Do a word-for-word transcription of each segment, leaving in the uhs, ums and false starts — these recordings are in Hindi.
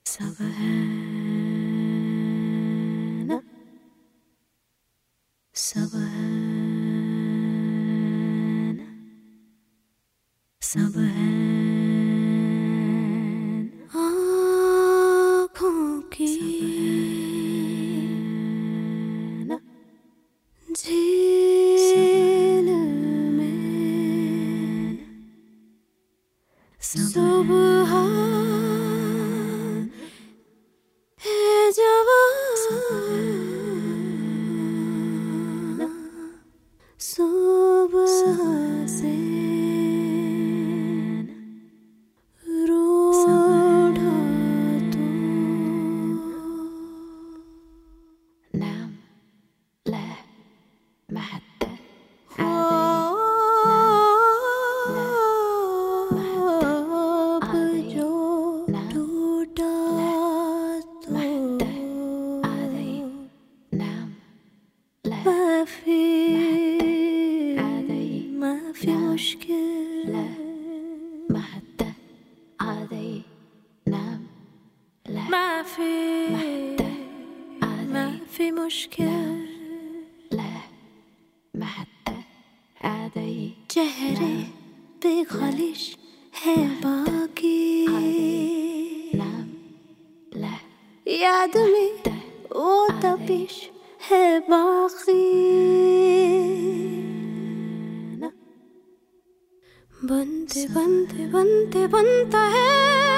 सब है ना, सब है ना, सब है ना, आँखों की ना झील में सुबह है जवान, सुबह से रूठा तो नाम ले महत्ता في مشكلة ما حتى عادي نام لا ما في ما في مشكلة لا ما حتى عادي चेहरे पे खालिश है बाकी नाम ला याद में वो तपिश है बाकी बनते बनते बनते बनता है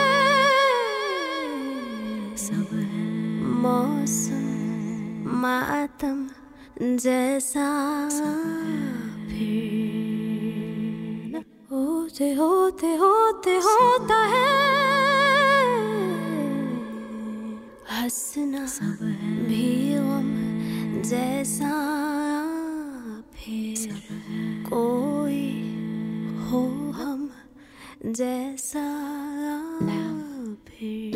सब है मौसम मातम जैसा फिर होते होते होते होता है हंसना भी गम जैसा फिर कोई हो हम जैसा फिर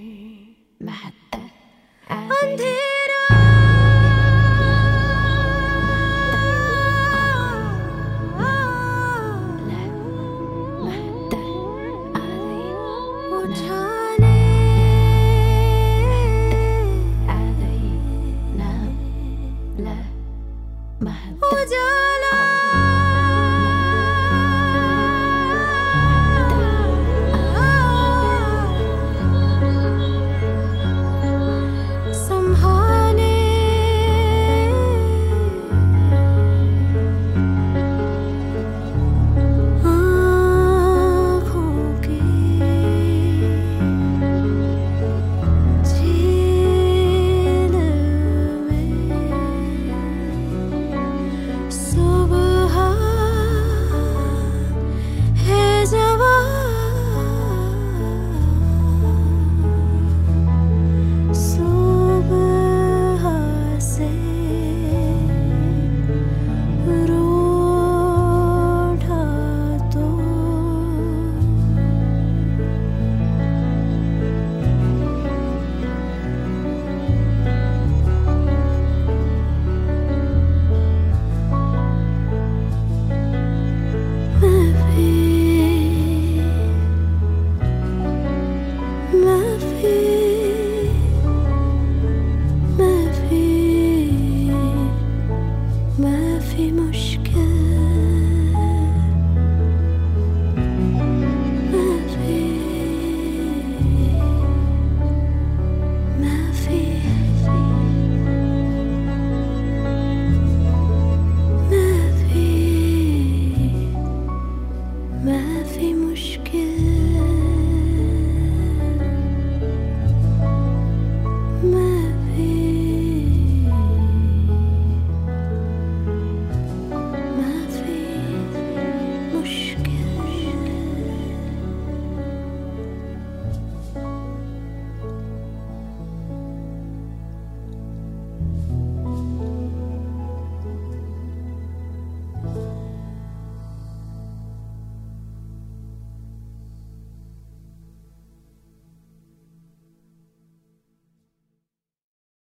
अंधेरा उठाने उजाला ما في مشكلة